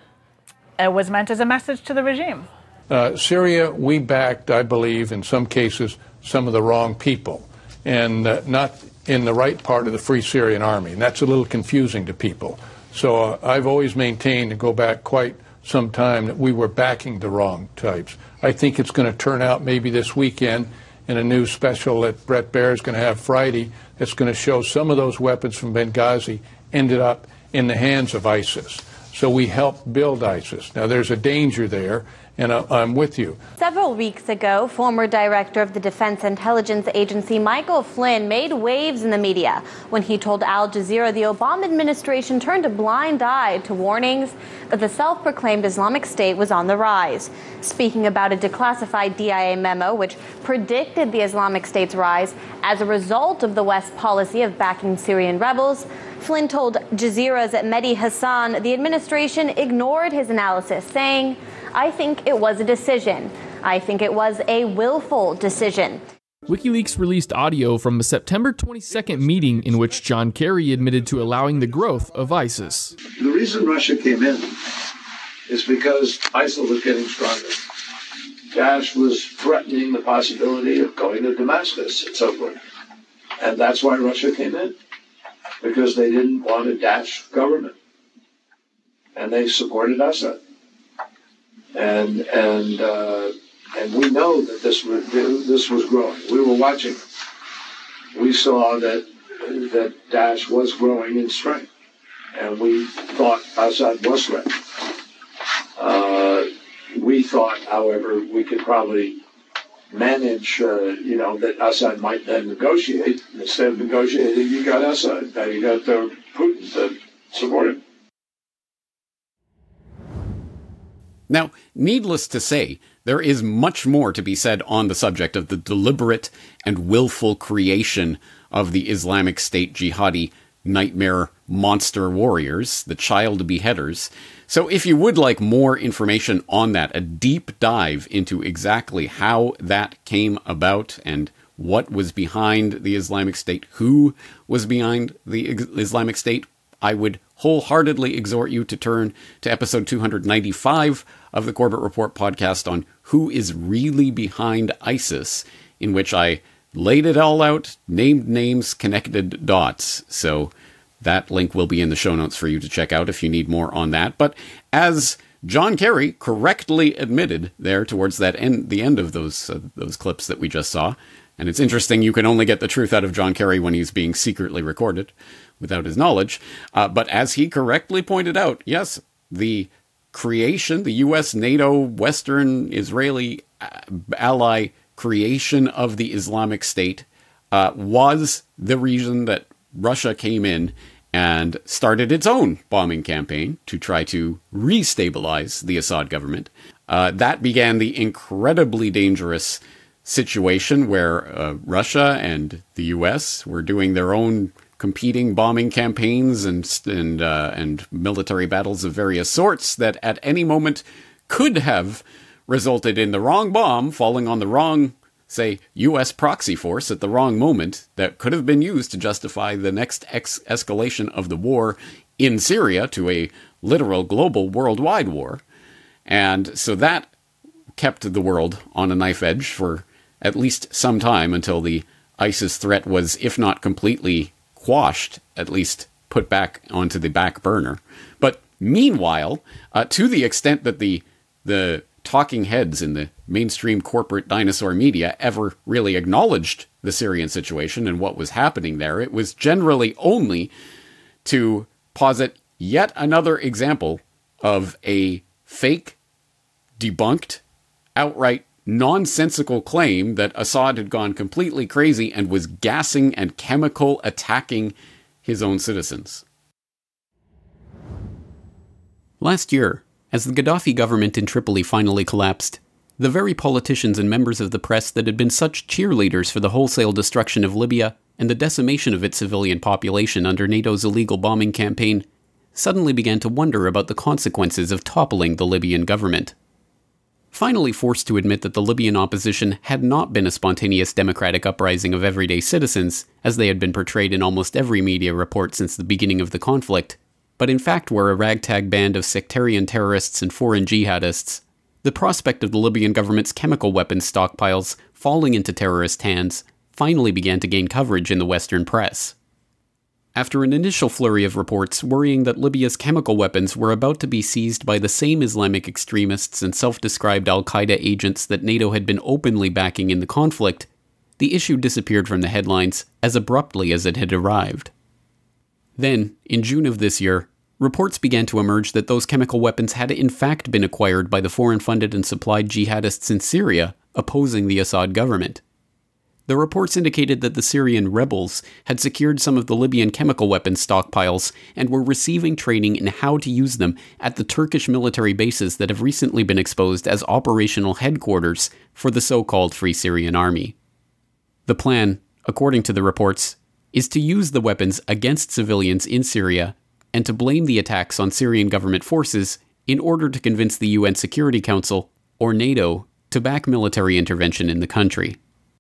it was meant as a message to the regime. Uh, Syria, we backed, I believe, in some cases, some of the wrong people. And uh, not in the right part of the Free Syrian Army. And that's a little confusing to people. So uh, I've always maintained, and go back quite some time, that we were backing the wrong types. I think it's going to turn out maybe this weekend in a new special that Bret Baier is going to have Friday that's going to show some of those weapons from Benghazi ended up in the hands of ISIS. So we helped build ISIS. Now, there's a danger there, and I'm with you. Several weeks ago, former director of the Defense Intelligence Agency Michael Flynn made waves in the media when he told Al Jazeera the Obama administration turned a blind eye to warnings that the self-proclaimed Islamic State was on the rise. Speaking about a declassified D I A memo which predicted the Islamic State's rise as a result of the West's policy of backing Syrian rebels, Flynn told Jazeera's Mehdi Hassan the administration ignored his analysis, saying, "I think it was a decision. I think it was a willful decision." WikiLeaks released audio from a September twenty-second meeting in which John Kerry admitted to allowing the growth of ISIS. The reason Russia came in is because ISIL was getting stronger. Daesh was threatening the possibility of going to Damascus and so forth. And that's why Russia came in, because they didn't want a Daesh government. And they supported Assad. And and uh, and we know that this was, this was growing. We were watching. We saw that that Daesh was growing in strength, and we thought Assad was threatened. Uh, we thought, however, we could probably manage, uh, you know, that Assad might then negotiate. Instead of negotiating, you got Assad. Now you got uh, Putin to support him. Now, needless to say, there is much more to be said on the subject of the deliberate and willful creation of the Islamic State jihadi nightmare monster warriors, the child beheaders. So if you would like more information on that, a deep dive into exactly how that came about and what was behind the Islamic State, who was behind the Islamic State, I would wholeheartedly exhort you to turn to episode two ninety-five of the Corbett Report podcast on who is really behind ISIS, in which I laid it all out, named names, connected dots. So that link will be in the show notes for you to check out if you need more on that. But as John Kerry correctly admitted there towards that end, the end of those uh, those clips that we just saw, and it's interesting, you can only get the truth out of John Kerry when he's being secretly recorded without his knowledge. Uh, but as he correctly pointed out, yes, the creation, the U S, NATO, Western, Israeli ally creation of the Islamic State uh, was the reason that Russia came in and started its own bombing campaign to try to restabilize the Assad government. Uh, that began the incredibly dangerous situation where uh, Russia and the U S were doing their own competing bombing campaigns and and uh, and military battles of various sorts that at any moment could have resulted in the wrong bomb falling on the wrong, say, U S proxy force at the wrong moment that could have been used to justify the next ex- escalation of the war in Syria to a literal global worldwide war. And so that kept the world on a knife edge for at least some time until the ISIS threat was, if not completely quashed, at least put back onto the back burner. But meanwhile, uh, to the extent that the the talking heads in the mainstream corporate dinosaur media ever really acknowledged the Syrian situation and what was happening there, it was generally only to posit yet another example of a fake, debunked, outright nonsensical claim that Assad had gone completely crazy and was gassing and chemical attacking his own citizens. Last year, as the Gaddafi government in Tripoli finally collapsed, the very politicians and members of the press that had been such cheerleaders for the wholesale destruction of Libya and the decimation of its civilian population under NATO's illegal bombing campaign suddenly began to wonder about the consequences of toppling the Libyan government. Finally forced to admit that the Libyan opposition had not been a spontaneous democratic uprising of everyday citizens, as they had been portrayed in almost every media report since the beginning of the conflict, but in fact were a ragtag band of sectarian terrorists and foreign jihadists, the prospect of the Libyan government's chemical weapons stockpiles falling into terrorist hands finally began to gain coverage in the Western press. After an initial flurry of reports worrying that Libya's chemical weapons were about to be seized by the same Islamic extremists and self-described al-Qaeda agents that NATO had been openly backing in the conflict, the issue disappeared from the headlines as abruptly as it had arrived. Then, in June of this year, reports began to emerge that those chemical weapons had in fact been acquired by the foreign-funded and supplied jihadists in Syria opposing the Assad government. The reports indicated that the Syrian rebels had secured some of the Libyan chemical weapons stockpiles and were receiving training in how to use them at the Turkish military bases that have recently been exposed as operational headquarters for the so-called Free Syrian Army. The plan, according to the reports, is to use the weapons against civilians in Syria and to blame the attacks on Syrian government forces in order to convince the U N Security Council, or NATO, to back military intervention in the country.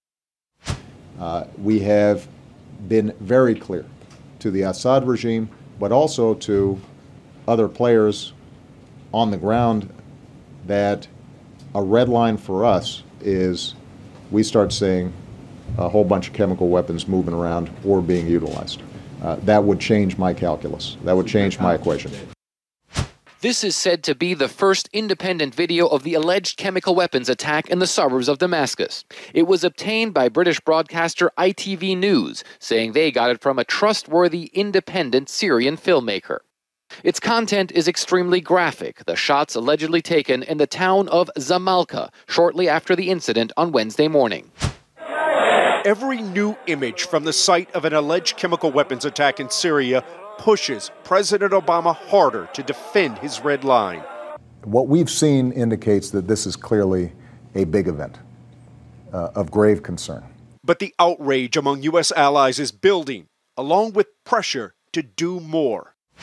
Uh, we have been very clear to the Assad regime, but also to other players on the ground, that a red line for us is we start seeing a whole bunch of chemical weapons moving around or being utilized. Uh, that would change my calculus. That would change my equation. This is said to be the first independent video of the alleged chemical weapons attack in the suburbs of Damascus. It was obtained by British broadcaster I T V News, saying they got it from a trustworthy, independent Syrian filmmaker. Its content is extremely graphic, the shots allegedly taken in the town of Zamalka shortly after the incident on Wednesday morning. Every new image from the site of an alleged chemical weapons attack in Syria pushes President Obama harder to defend his red line. What we've seen indicates that this is clearly a big event uh, of grave concern. But the outrage among U S allies is building, along with pressure to do more.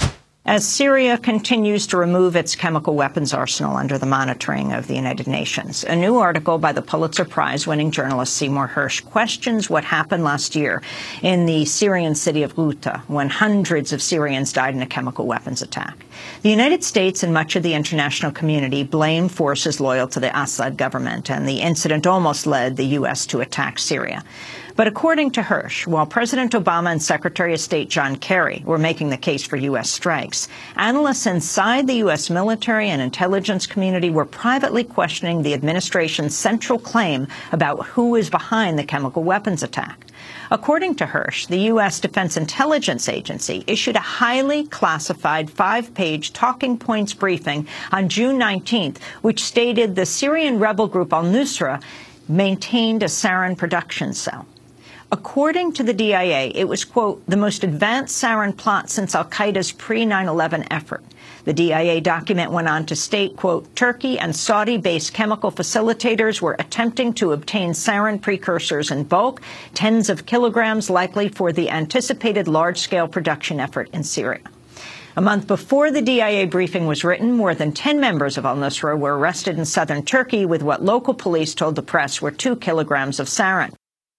As Syria continues to remove its chemical weapons arsenal under the monitoring of the United Nations, a new article by the Pulitzer Prize-winning journalist Seymour Hersh questions what happened last year in the Syrian city of Ghouta, when hundreds of Syrians died in a chemical weapons attack. The United States and much of the international community blame forces loyal to the Assad government, and the incident almost led the U S to attack Syria. But according to Hersh, while President Obama and Secretary of State John Kerry were making the case for U S strikes, analysts inside the U S military and intelligence community were privately questioning the administration's central claim about who is behind the chemical weapons attack. According to Hersh, the U S Defense Intelligence Agency issued a highly classified five-page talking points briefing on June nineteenth, which stated the Syrian rebel group al-Nusra maintained a sarin production cell. According to the D I A, it was, quote, the most advanced sarin plot since al-Qaeda's pre nine eleven effort. The D I A document went on to state, quote, Turkey and Saudi-based chemical facilitators were attempting to obtain sarin precursors in bulk, tens of kilograms, likely for the anticipated large-scale production effort in Syria. A month before the D I A briefing was written, more than ten members of al-Nusra were arrested in southern Turkey with what local police told the press were two kilograms of sarin.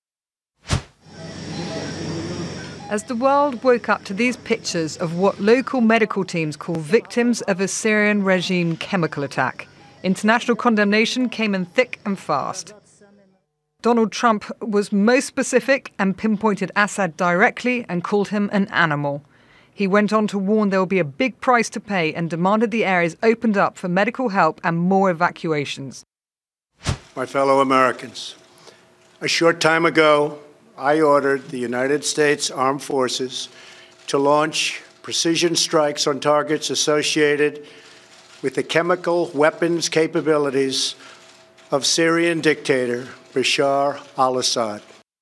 As the world woke up to these pictures of what local medical teams call victims of a Syrian regime chemical attack, international condemnation came in thick and fast. Donald Trump was most specific and pinpointed Assad directly and called him an animal. He went on to warn there will be a big price to pay and demanded the areas opened up for medical help and more evacuations. My fellow Americans, a short time ago, I ordered the United States Armed Forces to launch precision strikes on targets associated with the chemical weapons capabilities of Syrian dictator Bashar al-Assad.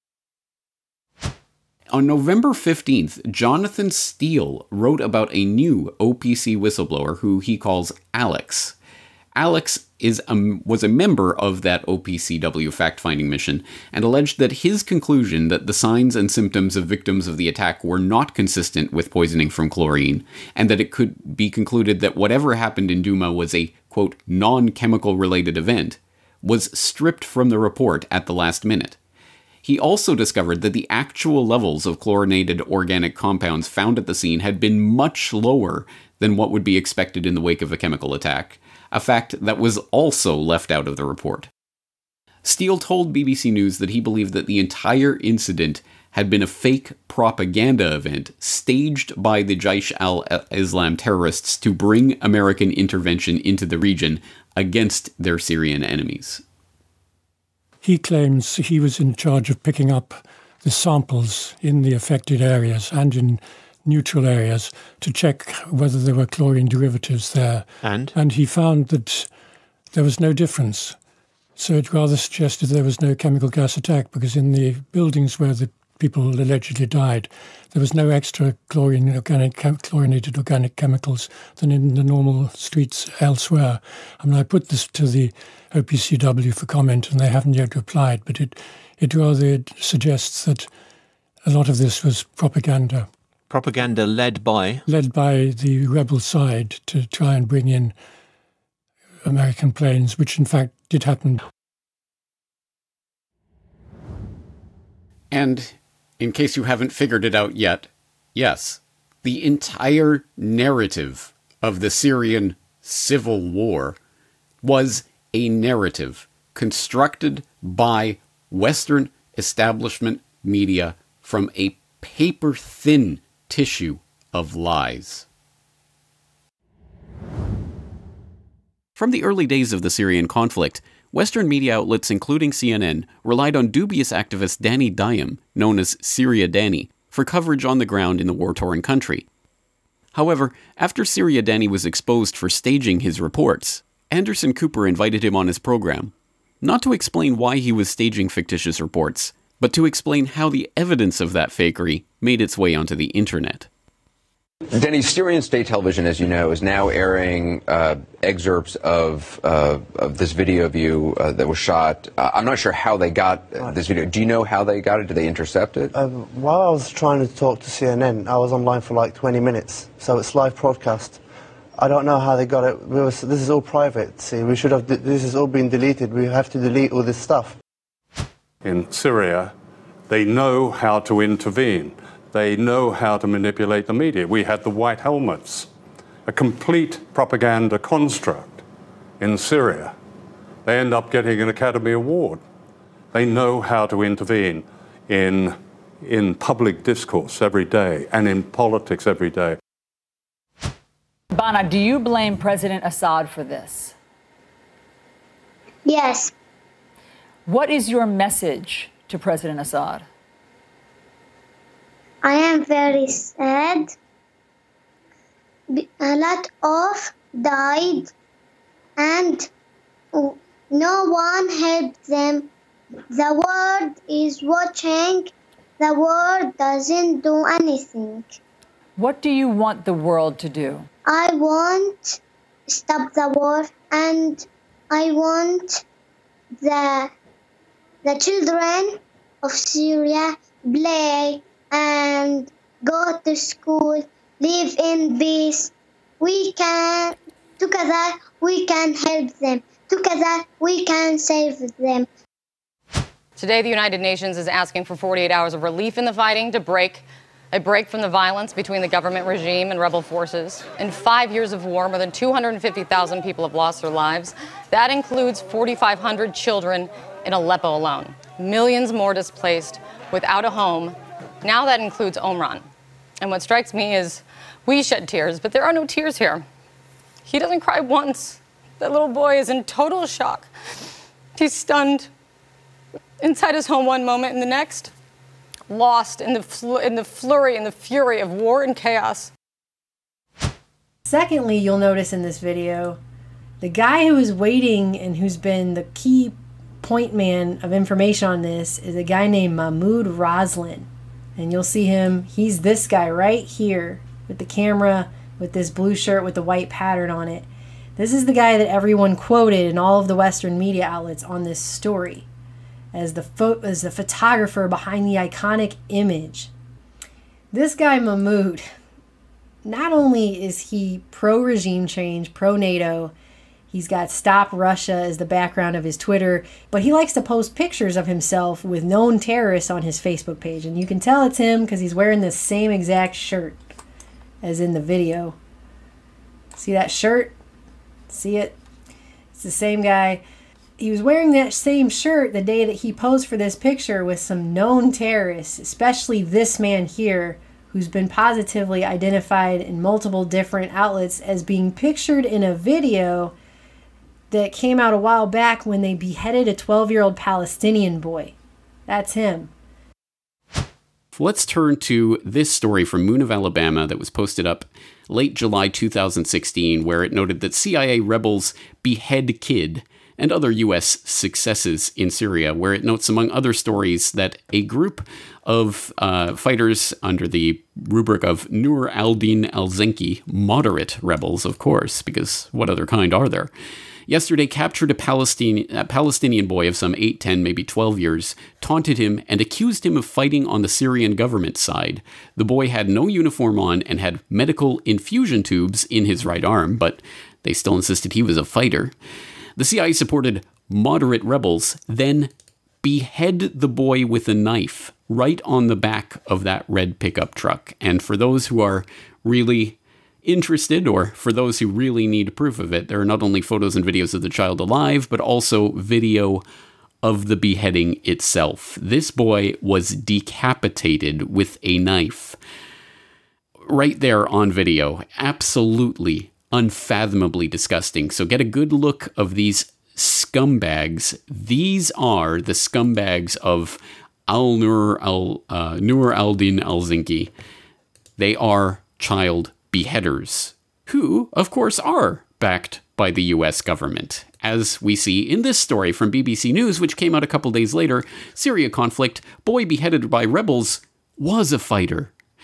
On November fifteenth, Jonathan Steele wrote about a new O P C whistleblower who he calls Alex. Alex is a, was a member of that O P C W fact-finding mission and alleged that his conclusion that the signs and symptoms of victims of the attack were not consistent with poisoning from chlorine, and that it could be concluded that whatever happened in Douma was a, quote, non-chemical related event, was stripped from the report at the last minute. He also discovered that the actual levels of chlorinated organic compounds found at the scene had been much lower than what would be expected in the wake of a chemical attack, a fact that was also left out of the report. Steele told B B C News that he believed that the entire incident had been a fake propaganda event staged by the Jaish al-Islam terrorists to bring American intervention into the region against their Syrian enemies. He claims he was in charge of picking up the samples in the affected areas and in neutral areas to check whether there were chlorine derivatives there. And? And he found that there was no difference. So it rather suggested there was no chemical gas attack, because in the buildings where the people allegedly died, there was no extra chlorine, organic, chlorinated organic chemicals than in the normal streets elsewhere. I mean, I put this to the O P C W for comment, and they haven't yet replied, but it, it rather suggests that a lot of this was propaganda. Propaganda led by? Led by the rebel side to try and bring in American planes, which in fact did happen. And in case you haven't figured it out yet, yes, the entire narrative of the Syrian civil war was a narrative constructed by Western establishment media from a paper-thin tissue of lies. From the early days of the Syrian conflict, Western media outlets, including C N N, relied on dubious activist Danny Diam, known as Syria Danny, for coverage on the ground in the war-torn country. However, after Syria Danny was exposed for staging his reports, Anderson Cooper invited him on his program, not to explain why he was staging fictitious reports, but to explain how the evidence of that fakery made its way onto the internet. Denny, Syrian state television, as you know, is now airing uh, excerpts of uh, of this video of you uh, that was shot. Uh, I'm not sure how they got uh, this video. Do you know how they got it? Did they intercept it? Uh, while I was trying to talk to C N N, I was online for like twenty minutes, so it's live broadcast. I don't know how they got it. We was, this is all private. See, we should have. This has all been deleted. We have to delete all this stuff. In Syria, they know how to intervene. They know how to manipulate the media. We had the white helmets, a complete propaganda construct in Syria. They end up getting an Academy Award. They know how to intervene in, in public discourse every day and in politics every day. Bana, do you blame President Assad for this? Yes. What is your message to President Assad? I am very sad. A lot of died and no one helped them. The world is watching. The world doesn't do anything. What do you want the world to do? I want to stop the war, and I want the the children of Syria play and go to school, live in peace. We can, together, we can help them. Together, we can save them. Today, the United Nations is asking for forty-eight hours of relief in the fighting to break a break from the violence between the government regime and rebel forces. In five years of war, more than two hundred fifty thousand people have lost their lives. That includes four thousand five hundred children in Aleppo alone. Millions more displaced without a home. Now that includes Omran. And what strikes me is we shed tears, but there are no tears here. He doesn't cry once. That little boy is in total shock. He's stunned inside his home one moment, and the next, lost in the, fl- in the flurry and the fury of war and chaos. Secondly, you'll notice in this video, the guy who is waiting and who's been the key point man of information on this is a guy named Mahmoud Roslin. And you'll see him, he's this guy right here with the camera, with this blue shirt with the white pattern on it. This is the guy that everyone quoted in all of the Western media outlets on this story as the pho- as the photographer behind the iconic image. This guy Mahmoud, not only is he pro-regime change, pro-NATO, he's got Stop Russia as the background of his Twitter, but he likes to post pictures of himself with known terrorists on his Facebook page. And you can tell it's him because he's wearing the same exact shirt as in the video. See that shirt? See it? It's the same guy. He was wearing that same shirt the day that he posed for this picture with some known terrorists, especially this man here, who's been positively identified in multiple different outlets as being pictured in a video that came out a while back when they beheaded a twelve-year-old Palestinian boy. That's him. Let's turn to this story from Moon of Alabama that was posted up late July two thousand sixteen, where it noted that C I A rebels behead kid and other U S successes in Syria, where it notes, among other stories, that a group of uh, fighters under the rubric of Nur al-Din al-Zenki, moderate rebels, of course, because what other kind are there, yesterday captured a Palestinian, a Palestinian boy of some eight, ten, maybe twelve years, taunted him, and accused him of fighting on the Syrian government side. The boy had no uniform on and had medical infusion tubes in his right arm, but they still insisted he was a fighter. The C I A supported moderate rebels, then behead the boy with a knife right on the back of that red pickup truck. And for those who are really interested, or for those who really need proof of it, there are not only photos and videos of the child alive, but also video of the beheading itself. This boy was decapitated with a knife right there on video. Absolutely unfathomably disgusting. So get a good look of these scumbags. These are the scumbags of Al-Nur al, uh, Nur al-Din al-Zenki. They are child beheaders, who, of course, are backed by the U S government. As we see in this story from B B C News, which came out a couple days later, Syria conflict, boy beheaded by rebels was a fighter.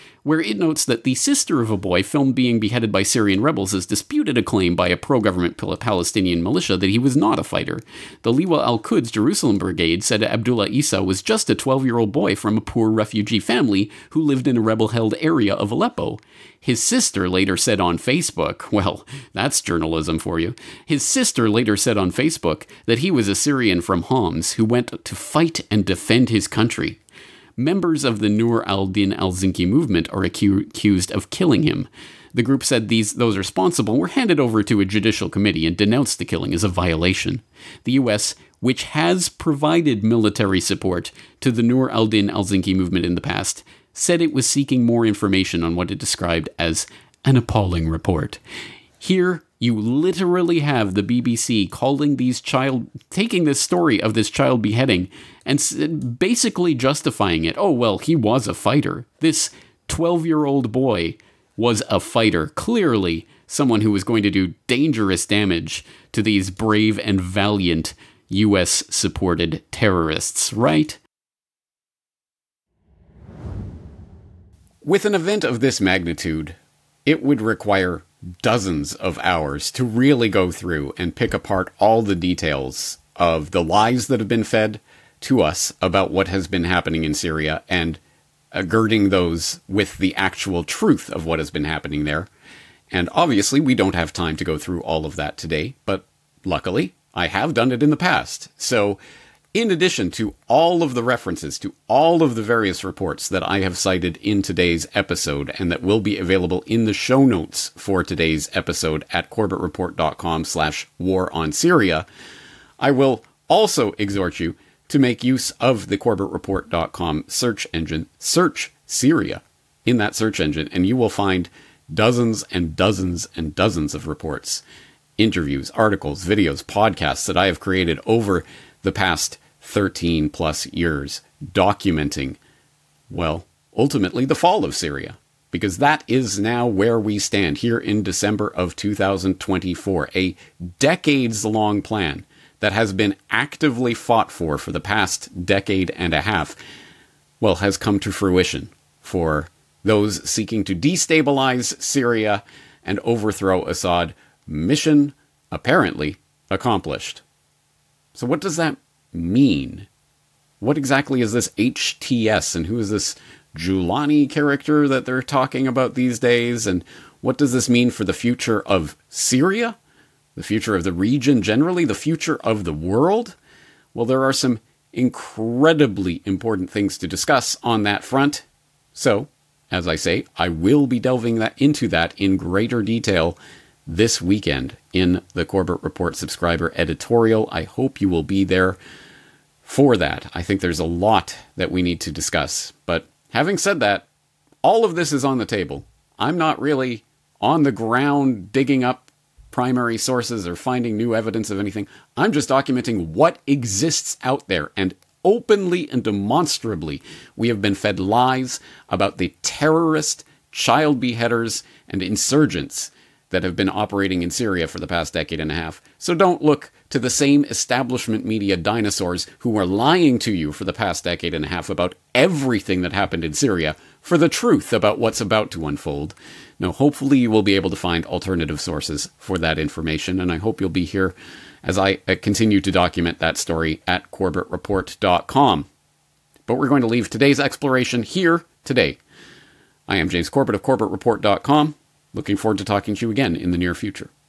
where it notes that the sister of a boy filmed being beheaded by Syrian rebels has disputed a claim by a pro-government Palestinian militia that he was not a fighter. The Liwa al-Quds Jerusalem Brigade said Abdullah Isa was just a twelve-year-old boy from a poor refugee family who lived in a rebel-held area of Aleppo. His sister later said on Facebook, well, that's journalism for you. His sister later said on Facebook that he was a Syrian from Homs who went to fight and defend his country. Members of the Nur al-Din al-Zinki movement are acu- accused of killing him. The group said these those responsible were handed over to a judicial committee and denounced the killing as a violation. The U S, which has provided military support to the Nur al-Din al-Zinki movement in the past, said it was seeking more information on what it described as an appalling report. Here, you literally have the B B C calling these child, taking this story of this child beheading and basically justifying it. Oh, well, he was a fighter. This twelve-year-old boy was a fighter. Clearly, someone who was going to do dangerous damage to these brave and valiant U S-supported terrorists, right? With an event of this magnitude, it would require dozens of hours to really go through and pick apart all the details of the lies that have been fed to us about what has been happening in Syria and uh, girding those with the actual truth of what has been happening there. And obviously, we don't have time to go through all of that today, but luckily, I have done it in the past. So, in addition to all of the references to all of the various reports that I have cited in today's episode and that will be available in the show notes for today's episode at corbettreport.com slash war on Syria, I will also exhort you to make use of the corbett report dot com search engine. Search Syria in that search engine, and you will find dozens and dozens and dozens of reports, interviews, articles, videos, podcasts that I have created over the past thirteen plus years, documenting, well, ultimately the fall of Syria, because that is now where we stand here in December of two thousand twenty-four, a decades-long plan that has been actively fought for for the past decade and a half, well, has come to fruition for those seeking to destabilize Syria and overthrow Assad. Mission apparently accomplished. So what does that mean? What exactly is this H T S, and who is this Julani character that they're talking about these days, and what does this mean for the future of Syria, the future of the region generally, the future of the world? Well, there are some incredibly important things to discuss on that front. So, as I say, I will be delving that into that in greater detail this weekend in the Corbett Report subscriber editorial. I hope you will be there for that. I think there's a lot that we need to discuss. But having said that, all of this is on the table. I'm not really on the ground digging up primary sources or finding new evidence of anything. I'm just documenting what exists out there. And openly and demonstrably, we have been fed lies about the terrorist, child beheaders, and insurgents that have been operating in Syria for the past decade and a half. So don't look to the same establishment media dinosaurs who are lying to you for the past decade and a half about everything that happened in Syria for the truth about what's about to unfold. No, hopefully you will be able to find alternative sources for that information, and I hope you'll be here as I continue to document that story at corbett report dot com. But we're going to leave today's exploration here today. I am James Corbett of corbett report dot com. Looking forward to talking to you again in the near future.